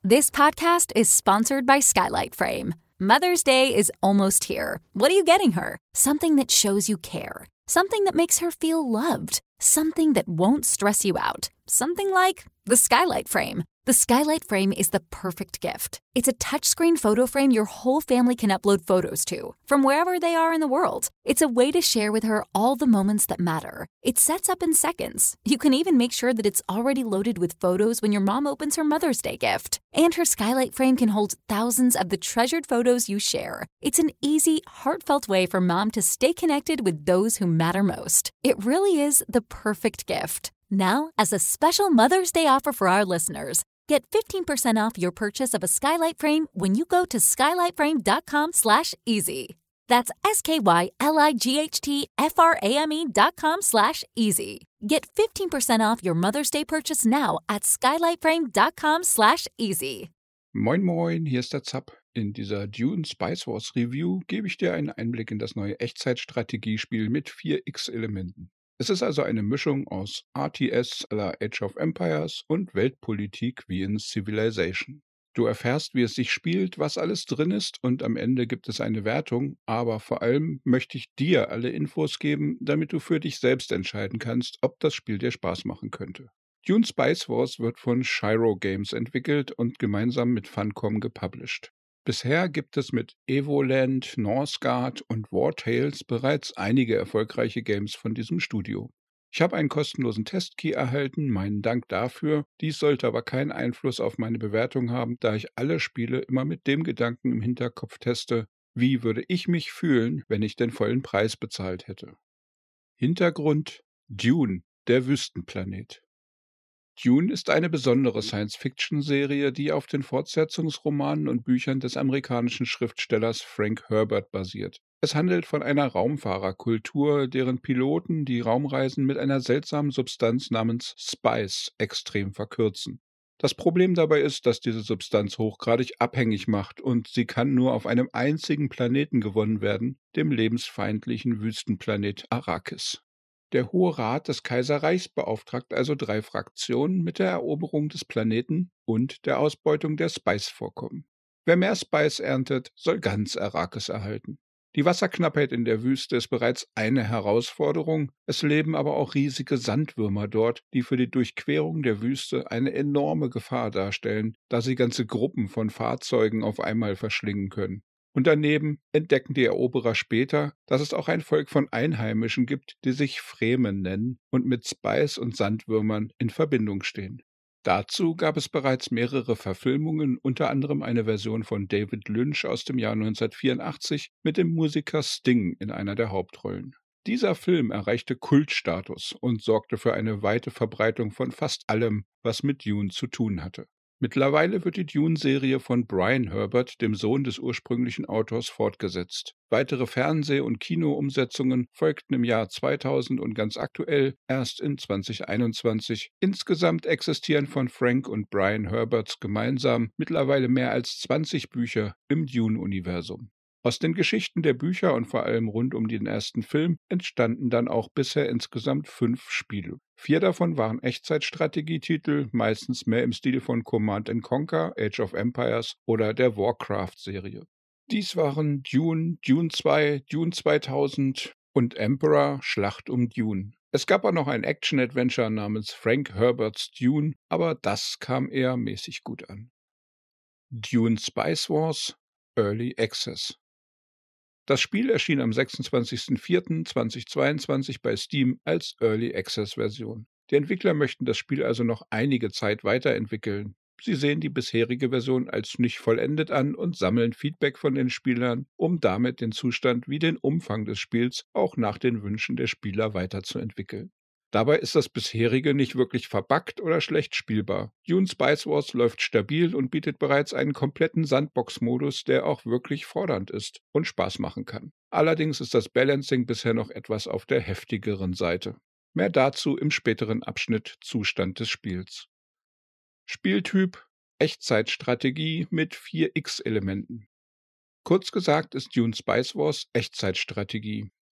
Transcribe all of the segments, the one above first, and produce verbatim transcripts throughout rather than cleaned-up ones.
This podcast is sponsored by Skylight Frame. Mother's Day is almost here. What are you getting her? Something that shows you care. Something that makes her feel loved. Something that won't stress you out. Something like the Skylight Frame. The Skylight Frame is the perfect gift. It's a touchscreen photo frame your whole family can upload photos to, from wherever they are in the world. It's a way to share with her all the moments that matter. It sets up in seconds. You can even make sure that it's already loaded with photos when your mom opens her Mother's Day gift. And her Skylight Frame can hold thousands of the treasured photos you share. It's an easy, heartfelt way for mom to stay connected with those who matter most. It really is the perfect gift. Now, as a special Mother's Day offer for our listeners, get fifteen percent off your purchase of a Skylight Frame when you go to skylightframe.com slash easy. That's S-K-Y-L-I-G-H-T-F-R-A-M-E dot com slash easy. Get fifteen percent off your Mother's Day purchase now at skylightframe.com slash easy. Moin moin, hier ist der Zapp. In dieser Dune Spice Wars Review gebe ich dir einen Einblick in das neue Echtzeitstrategiespiel mit vier X-Elementen. Es ist also eine Mischung aus R T S à la Age of Empires und Weltpolitik wie in Civilization. Du erfährst, wie es sich spielt, was alles drin ist und am Ende gibt es eine Wertung, aber vor allem möchte ich dir alle Infos geben, damit du für dich selbst entscheiden kannst, ob das Spiel dir Spaß machen könnte. Dune Spice Wars wird von Shiro Games entwickelt und gemeinsam mit Funcom gepublished. Bisher gibt es mit Evoland, Northgard und War Tales bereits einige erfolgreiche Games von diesem Studio. Ich habe einen kostenlosen Testkey erhalten, meinen Dank dafür. Dies sollte aber keinen Einfluss auf meine Bewertung haben, da ich alle Spiele immer mit dem Gedanken im Hinterkopf teste, wie würde ich mich fühlen, wenn ich den vollen Preis bezahlt hätte. Hintergrund: Dune, der Wüstenplanet. Dune ist eine besondere Science-Fiction-Serie, die auf den Fortsetzungsromanen und Büchern des amerikanischen Schriftstellers Frank Herbert basiert. Es handelt von einer Raumfahrerkultur, deren Piloten die Raumreisen mit einer seltsamen Substanz namens Spice extrem verkürzen. Das Problem dabei ist, dass diese Substanz hochgradig abhängig macht und sie kann nur auf einem einzigen Planeten gewonnen werden, dem lebensfeindlichen Wüstenplanet Arrakis. Der Hohe Rat des Kaiserreichs beauftragt also drei Fraktionen mit der Eroberung des Planeten und der Ausbeutung der Spice-Vorkommen. Wer mehr Spice erntet, soll ganz Arrakis erhalten. Die Wasserknappheit in der Wüste ist bereits eine Herausforderung, es leben aber auch riesige Sandwürmer dort, die für die Durchquerung der Wüste eine enorme Gefahr darstellen, da sie ganze Gruppen von Fahrzeugen auf einmal verschlingen können. Und daneben entdecken die Eroberer später, dass es auch ein Volk von Einheimischen gibt, die sich Fremen nennen und mit Spice und Sandwürmern in Verbindung stehen. Dazu gab es bereits mehrere Verfilmungen, unter anderem eine Version von David Lynch aus dem Jahr neunzehnhundertvierundachtzig mit dem Musiker Sting in einer der Hauptrollen. Dieser Film erreichte Kultstatus und sorgte für eine weite Verbreitung von fast allem, was mit Dune zu tun hatte. Mittlerweile wird die Dune-Serie von Brian Herbert, dem Sohn des ursprünglichen Autors, fortgesetzt. Weitere Fernseh- und Kinoumsetzungen folgten im Jahr zweitausend und ganz aktuell erst in zweitausendeinundzwanzig. Insgesamt existieren von Frank und Brian Herberts gemeinsam mittlerweile mehr als zwanzig Bücher im Dune-Universum. Aus den Geschichten der Bücher und vor allem rund um den ersten Film entstanden dann auch bisher insgesamt fünf Spiele. Vier davon waren Echtzeitstrategietitel, meistens mehr im Stil von Command and Conquer, Age of Empires oder der Warcraft-Serie. Dies waren Dune, Dune zwei, Dune zweitausend und Emperor Schlacht um Dune. Es gab auch noch ein Action-Adventure namens Frank Herbert's Dune, aber das kam eher mäßig gut an. Dune Spice Wars Early Access. Das Spiel erschien am sechsundzwanzigsten vierten zweitausendzweiundzwanzig bei Steam als Early Access Version. Die Entwickler möchten das Spiel also noch einige Zeit weiterentwickeln. Sie sehen die bisherige Version als nicht vollendet an und sammeln Feedback von den Spielern, um damit den Zustand wie den Umfang des Spiels auch nach den Wünschen der Spieler weiterzuentwickeln. Dabei ist das bisherige nicht wirklich verbuggt oder schlecht spielbar. Dune Spice Wars läuft stabil und bietet bereits einen kompletten Sandbox-Modus, der auch wirklich fordernd ist und Spaß machen kann. Allerdings ist das Balancing bisher noch etwas auf der heftigeren Seite. Mehr dazu im späteren Abschnitt Zustand des Spiels. Spieltyp: Echtzeitstrategie mit vier X-Elementen. Kurz gesagt ist Dune Spice Wars Echtzeitstrategie.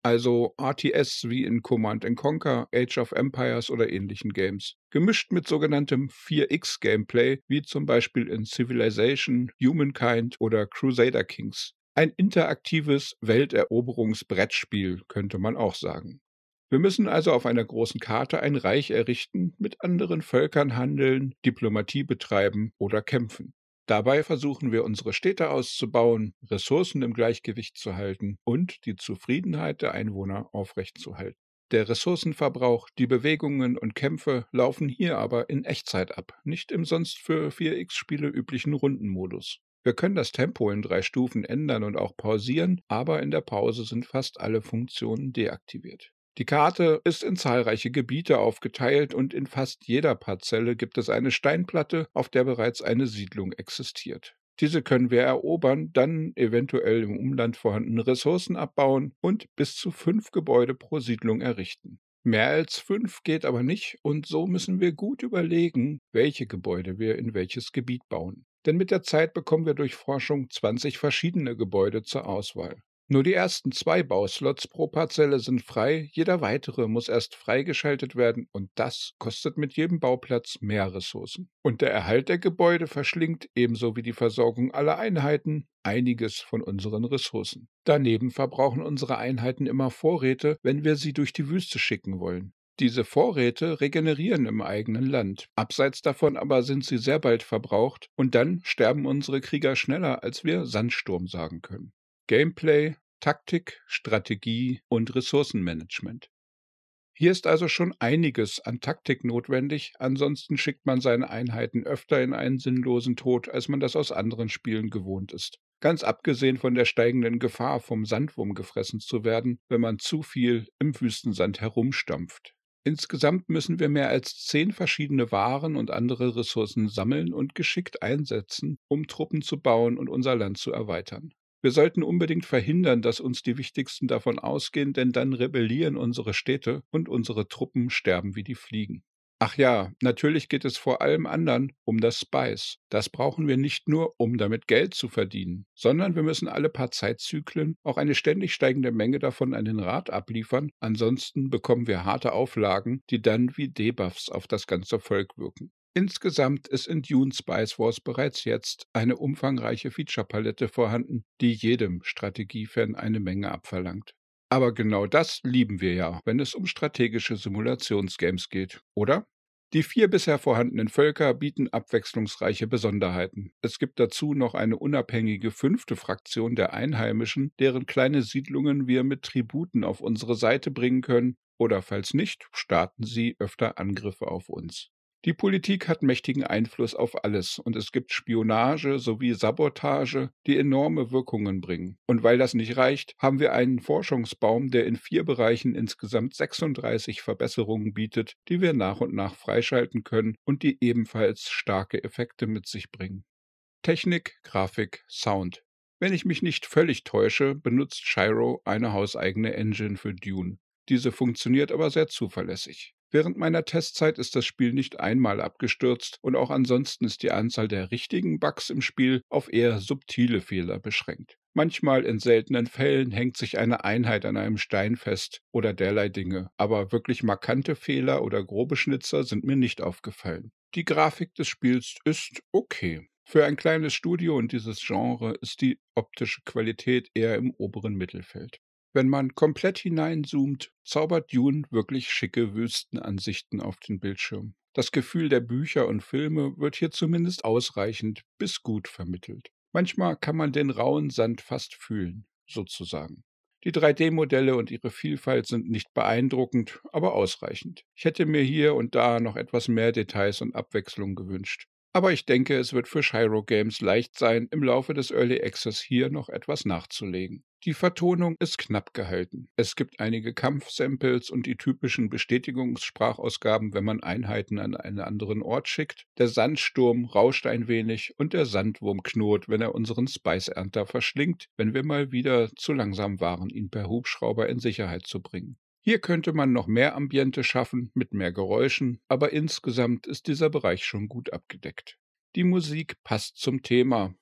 Also R T S wie in Command and Conquer, Age of Empires oder ähnlichen Games. Gemischt mit sogenanntem vier X-Gameplay, wie zum Beispiel in Civilization, Humankind oder Crusader Kings. Ein interaktives Welteroberungsbrettspiel, könnte man auch sagen. Wir müssen also auf einer großen Karte ein Reich errichten, mit anderen Völkern handeln, Diplomatie betreiben oder kämpfen. Dabei versuchen wir, unsere Städte auszubauen, Ressourcen im Gleichgewicht zu halten und die Zufriedenheit der Einwohner aufrechtzuerhalten. Der Ressourcenverbrauch, die Bewegungen und Kämpfe laufen hier aber in Echtzeit ab, nicht im sonst für vier X-Spiele üblichen Rundenmodus. Wir können das Tempo in drei Stufen ändern und auch pausieren, aber in der Pause sind fast alle Funktionen deaktiviert. Die Karte ist in zahlreiche Gebiete aufgeteilt und in fast jeder Parzelle gibt es eine Steinplatte, auf der bereits eine Siedlung existiert. Diese können wir erobern, dann eventuell im Umland vorhandene Ressourcen abbauen und bis zu fünf Gebäude pro Siedlung errichten. Mehr als fünf geht aber nicht und so müssen wir gut überlegen, welche Gebäude wir in welches Gebiet bauen. Denn mit der Zeit bekommen wir durch Forschung zwanzig verschiedene Gebäude zur Auswahl. Nur die ersten zwei Bauslots pro Parzelle sind frei, jeder weitere muss erst freigeschaltet werden und das kostet mit jedem Bauplatz mehr Ressourcen. Und der Erhalt der Gebäude verschlingt, ebenso wie die Versorgung aller Einheiten, einiges von unseren Ressourcen. Daneben verbrauchen unsere Einheiten immer Vorräte, wenn wir sie durch die Wüste schicken wollen. Diese Vorräte regenerieren im eigenen Land. Abseits davon aber sind sie sehr bald verbraucht und dann sterben unsere Krieger schneller, als wir Sandsturm sagen können. Gameplay, Taktik, Strategie und Ressourcenmanagement. Hier ist also schon einiges an Taktik notwendig, ansonsten schickt man seine Einheiten öfter in einen sinnlosen Tod, als man das aus anderen Spielen gewohnt ist. Ganz abgesehen von der steigenden Gefahr, vom Sandwurm gefressen zu werden, wenn man zu viel im Wüstensand herumstampft. Insgesamt müssen wir mehr als zehn verschiedene Waren und andere Ressourcen sammeln und geschickt einsetzen, um Truppen zu bauen und unser Land zu erweitern. Wir sollten unbedingt verhindern, dass uns die wichtigsten davon ausgehen, denn dann rebellieren unsere Städte und unsere Truppen sterben wie die Fliegen. Ach ja, natürlich geht es vor allem anderen um das Spice. Das brauchen wir nicht nur, um damit Geld zu verdienen, sondern wir müssen alle paar Zeitzyklen auch eine ständig steigende Menge davon an den Rat abliefern, ansonsten bekommen wir harte Auflagen, die dann wie Debuffs auf das ganze Volk wirken. Insgesamt ist in Dune Spice Wars bereits jetzt eine umfangreiche Feature-Palette vorhanden, die jedem Strategiefan eine Menge abverlangt. Aber genau das lieben wir ja, wenn es um strategische Simulationsgames geht, oder? Die vier bisher vorhandenen Völker bieten abwechslungsreiche Besonderheiten. Es gibt dazu noch eine unabhängige fünfte Fraktion der Einheimischen, deren kleine Siedlungen wir mit Tributen auf unsere Seite bringen können, oder falls nicht, starten sie öfter Angriffe auf uns. Die Politik hat mächtigen Einfluss auf alles und es gibt Spionage sowie Sabotage, die enorme Wirkungen bringen. Und weil das nicht reicht, haben wir einen Forschungsbaum, der in vier Bereichen insgesamt sechsunddreißig Verbesserungen bietet, die wir nach und nach freischalten können und die ebenfalls starke Effekte mit sich bringen. Technik, Grafik, Sound. Wenn ich mich nicht völlig täusche, benutzt Shiro eine hauseigene Engine für Dune. Diese funktioniert aber sehr zuverlässig. Während meiner Testzeit ist das Spiel nicht einmal abgestürzt und auch ansonsten ist die Anzahl der richtigen Bugs im Spiel auf eher subtile Fehler beschränkt. Manchmal in seltenen Fällen hängt sich eine Einheit an einem Stein fest oder derlei Dinge, aber wirklich markante Fehler oder grobe Schnitzer sind mir nicht aufgefallen. Die Grafik des Spiels ist okay. Für ein kleines Studio und dieses Genre ist die optische Qualität eher im oberen Mittelfeld. Wenn man komplett hineinzoomt, zaubert Dune wirklich schicke Wüstenansichten auf den Bildschirm. Das Gefühl der Bücher und Filme wird hier zumindest ausreichend bis gut vermittelt. Manchmal kann man den rauen Sand fast fühlen, sozusagen. Die drei D-Modelle und ihre Vielfalt sind nicht beeindruckend, aber ausreichend. Ich hätte mir hier und da noch etwas mehr Details und Abwechslung gewünscht. Aber ich denke, es wird für Shiro Games leicht sein, im Laufe des Early Access hier noch etwas nachzulegen. Die Vertonung ist knapp gehalten. Es gibt einige Kampfsamples und die typischen Bestätigungssprachausgaben, wenn man Einheiten an einen anderen Ort schickt. Der Sandsturm rauscht ein wenig und der Sandwurm knurrt, wenn er unseren Spice-Ernter verschlingt, wenn wir mal wieder zu langsam waren, ihn per Hubschrauber in Sicherheit zu bringen. Hier könnte man noch mehr Ambiente schaffen, mit mehr Geräuschen, aber insgesamt ist dieser Bereich schon gut abgedeckt. Die Musik passt zum Thema.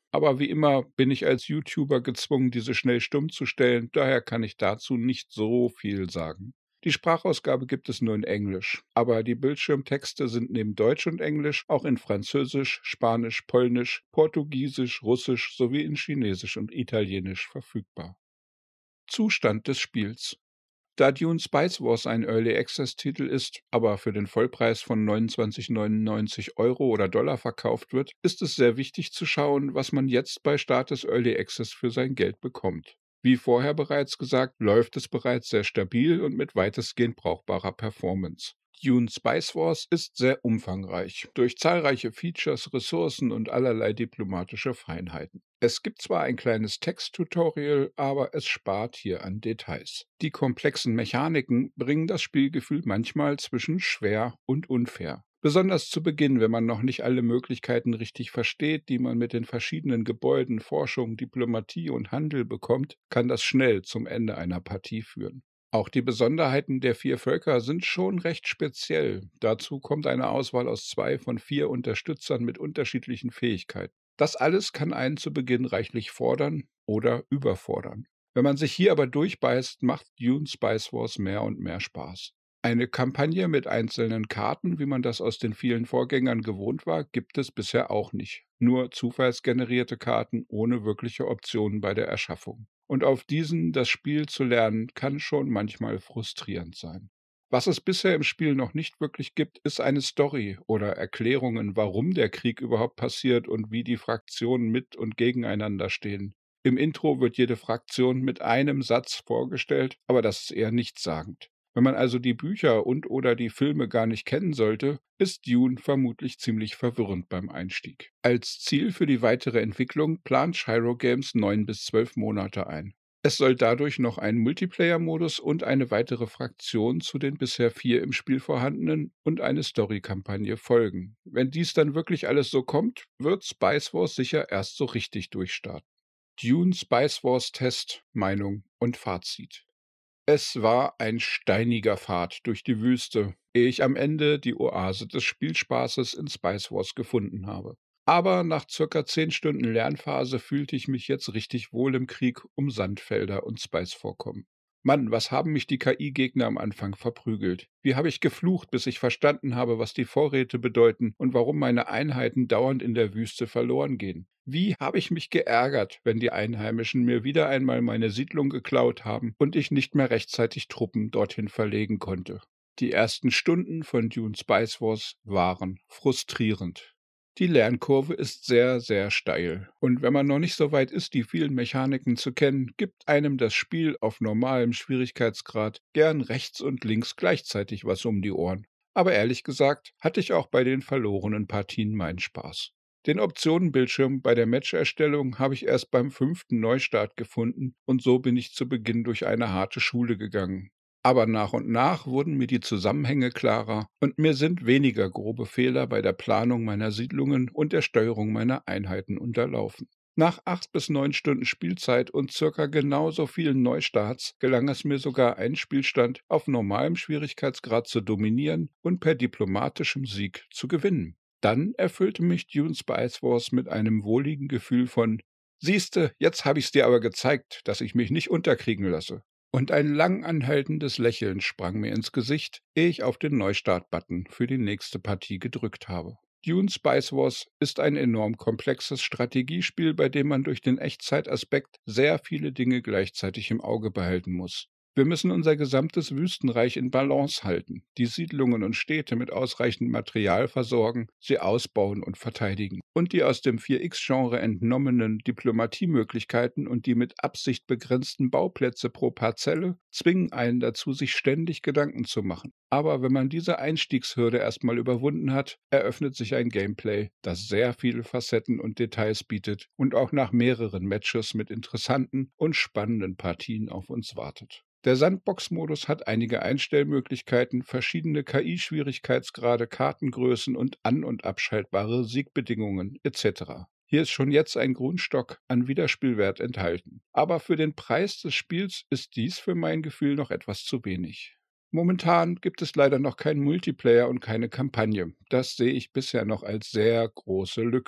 Aber wie immer bin ich als YouTuber gezwungen, diese schnell stumm zu stellen, daher kann ich dazu nicht so viel sagen. Die Sprachausgabe gibt es nur in Englisch, aber die Bildschirmtexte sind neben Deutsch und Englisch auch in Französisch, Spanisch, Polnisch, Portugiesisch, Russisch sowie in Chinesisch und Italienisch verfügbar. Zustand des Spiels. Da Dune Spice Wars ein Early-Access-Titel ist, aber für den Vollpreis von neunundzwanzig neunundneunzig Euro oder Dollar verkauft wird, ist es sehr wichtig zu schauen, was man jetzt bei Start des Early Access für sein Geld bekommt. Wie vorher bereits gesagt, läuft es bereits sehr stabil und mit weitestgehend brauchbarer Performance. Dune Spice Wars ist sehr umfangreich, durch zahlreiche Features, Ressourcen und allerlei diplomatische Feinheiten. Es gibt zwar ein kleines Text-Tutorial, aber es spart hier an Details. Die komplexen Mechaniken bringen das Spielgefühl manchmal zwischen schwer und unfair. Besonders zu Beginn, wenn man noch nicht alle Möglichkeiten richtig versteht, die man mit den verschiedenen Gebäuden, Forschung, Diplomatie und Handel bekommt, kann das schnell zum Ende einer Partie führen. Auch die Besonderheiten der vier Völker sind schon recht speziell. Dazu kommt eine Auswahl aus zwei von vier Unterstützern mit unterschiedlichen Fähigkeiten. Das alles kann einen zu Beginn reichlich fordern oder überfordern. Wenn man sich hier aber durchbeißt, macht Dune Spice Wars mehr und mehr Spaß. Eine Kampagne mit einzelnen Karten, wie man das aus den vielen Vorgängern gewohnt war, gibt es bisher auch nicht. Nur zufallsgenerierte Karten ohne wirkliche Optionen bei der Erschaffung. Und auf diesen das Spiel zu lernen, kann schon manchmal frustrierend sein. Was es bisher im Spiel noch nicht wirklich gibt, ist eine Story oder Erklärungen, warum der Krieg überhaupt passiert und wie die Fraktionen mit und gegeneinander stehen. Im Intro wird jede Fraktion mit einem Satz vorgestellt, aber das ist eher nichtssagend. Wenn man also die Bücher und/oder die Filme gar nicht kennen sollte, ist Dune vermutlich ziemlich verwirrend beim Einstieg. Als Ziel für die weitere Entwicklung plant Shiro Games neun bis zwölf Monate ein. Es soll dadurch noch einen Multiplayer-Modus und eine weitere Fraktion zu den bisher vier im Spiel vorhandenen und eine Story-Kampagne folgen. Wenn dies dann wirklich alles so kommt, wird Spice Wars sicher erst so richtig durchstarten. Dune Spice Wars Test, Meinung und Fazit. Es war ein steiniger Pfad durch die Wüste, ehe ich am Ende die Oase des Spielspaßes in Spice Wars gefunden habe. Aber nach circa zehn Stunden Lernphase fühlte ich mich jetzt richtig wohl im Krieg um Sandfelder und Spice-Vorkommen. Mann, was haben mich die K I-Gegner am Anfang verprügelt? Wie habe ich geflucht, bis ich verstanden habe, was die Vorräte bedeuten und warum meine Einheiten dauernd in der Wüste verloren gehen? Wie habe ich mich geärgert, wenn die Einheimischen mir wieder einmal meine Siedlung geklaut haben und ich nicht mehr rechtzeitig Truppen dorthin verlegen konnte? Die ersten Stunden von Dune Spice Wars waren frustrierend. Die Lernkurve ist sehr, sehr steil. Und wenn man noch nicht so weit ist, die vielen Mechaniken zu kennen, gibt einem das Spiel auf normalem Schwierigkeitsgrad gern rechts und links gleichzeitig was um die Ohren. Aber ehrlich gesagt, hatte ich auch bei den verlorenen Partien meinen Spaß. Den Optionenbildschirm bei der Matcherstellung habe ich erst beim fünften Neustart gefunden und so bin ich zu Beginn durch eine harte Schule gegangen. Aber nach und nach wurden mir die Zusammenhänge klarer und mir sind weniger grobe Fehler bei der Planung meiner Siedlungen und der Steuerung meiner Einheiten unterlaufen. Nach acht bis neun Stunden Spielzeit und circa genauso vielen Neustarts gelang es mir sogar, einen Spielstand auf normalem Schwierigkeitsgrad zu dominieren und per diplomatischem Sieg zu gewinnen. Dann erfüllte mich Dune Spice Wars mit einem wohligen Gefühl von »Siehste, jetzt habe ich's dir aber gezeigt, dass ich mich nicht unterkriegen lasse.« Und ein lang anhaltendes Lächeln sprang mir ins Gesicht, ehe ich auf den Neustart-Button für die nächste Partie gedrückt habe. Dune Spice Wars ist ein enorm komplexes Strategiespiel, bei dem man durch den Echtzeitaspekt sehr viele Dinge gleichzeitig im Auge behalten muss. Wir müssen unser gesamtes Wüstenreich in Balance halten, die Siedlungen und Städte mit ausreichend Material versorgen, sie ausbauen und verteidigen. Und die aus dem vier X-Genre entnommenen Diplomatiemöglichkeiten und die mit Absicht begrenzten Bauplätze pro Parzelle zwingen einen dazu, sich ständig Gedanken zu machen. Aber wenn man diese Einstiegshürde erstmal überwunden hat, eröffnet sich ein Gameplay, das sehr viele Facetten und Details bietet und auch nach mehreren Matches mit interessanten und spannenden Partien auf uns wartet. Der Sandbox-Modus hat einige Einstellmöglichkeiten, verschiedene K I-Schwierigkeitsgrade, Kartengrößen und an- und abschaltbare Siegbedingungen et cetera. Hier ist schon jetzt ein Grundstock an Wiederspielwert enthalten. Aber für den Preis des Spiels ist dies für mein Gefühl noch etwas zu wenig. Momentan gibt es leider noch keinen Multiplayer und keine Kampagne. Das sehe ich bisher noch als sehr große Lücke.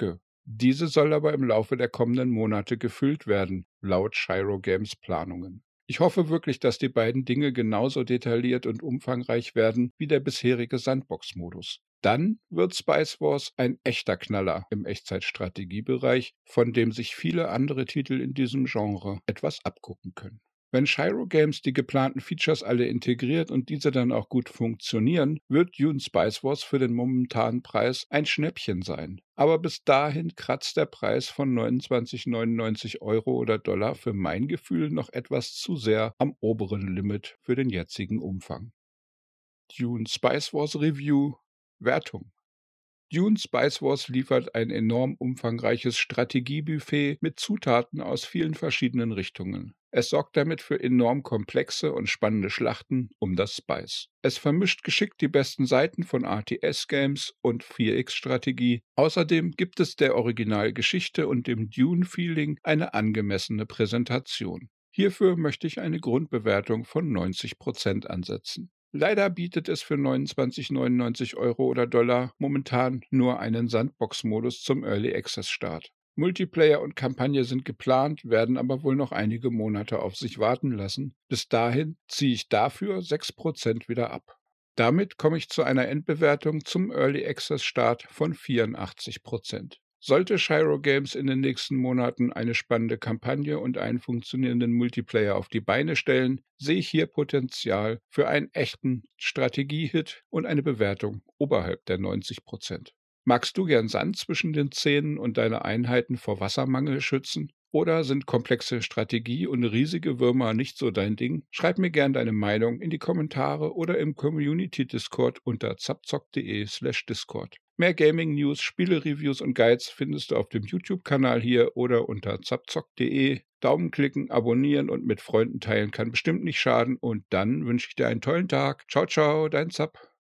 Diese soll aber im Laufe der kommenden Monate gefüllt werden, laut Shiro Games Planungen. Ich hoffe wirklich, dass die beiden Dinge genauso detailliert und umfangreich werden wie der bisherige Sandbox-Modus. Dann wird Spice Wars ein echter Knaller im Echtzeitstrategiebereich, von dem sich viele andere Titel in diesem Genre etwas abgucken können. Wenn Shiro Games die geplanten Features alle integriert und diese dann auch gut funktionieren, wird Dune Spice Wars für den momentanen Preis ein Schnäppchen sein. Aber bis dahin kratzt der Preis von neunundzwanzig neunundneunzig Euro oder Dollar für mein Gefühl noch etwas zu sehr am oberen Limit für den jetzigen Umfang. Dune Spice Wars Review Wertung. Dune Spice Wars liefert ein enorm umfangreiches Strategiebuffet mit Zutaten aus vielen verschiedenen Richtungen. Es sorgt damit für enorm komplexe und spannende Schlachten um das Spice. Es vermischt geschickt die besten Seiten von R T S-Games und vier X-Strategie. Außerdem gibt es der Originalgeschichte und dem Dune-Feeling eine angemessene Präsentation. Hierfür möchte ich eine Grundbewertung von neunzig Prozent ansetzen. Leider bietet es für neunundzwanzig neunundneunzig Euro oder Dollar momentan nur einen Sandbox-Modus zum Early Access-Start. Multiplayer und Kampagne sind geplant, werden aber wohl noch einige Monate auf sich warten lassen. Bis dahin ziehe ich dafür sechs Prozent wieder ab. Damit komme ich zu einer Endbewertung zum Early Access-Start von vierundachtzig Prozent. Sollte Shiro Games in den nächsten Monaten eine spannende Kampagne und einen funktionierenden Multiplayer auf die Beine stellen, sehe ich hier Potenzial für einen echten Strategie-Hit und eine Bewertung oberhalb der neunzig Prozent. Magst du gern Sand zwischen den Zähnen und deine Einheiten vor Wassermangel schützen? Oder sind komplexe Strategie und riesige Würmer nicht so dein Ding? Schreib mir gern deine Meinung in die Kommentare oder im Community-Discord unter zapzock.de slash Discord. Mehr Gaming-News, Spiele-Reviews und Guides findest du auf dem YouTube-Kanal hier oder unter zapzock punkt de. Daumen klicken, abonnieren und mit Freunden teilen kann bestimmt nicht schaden. Und dann wünsche ich dir einen tollen Tag. Ciao, ciao, dein Zap.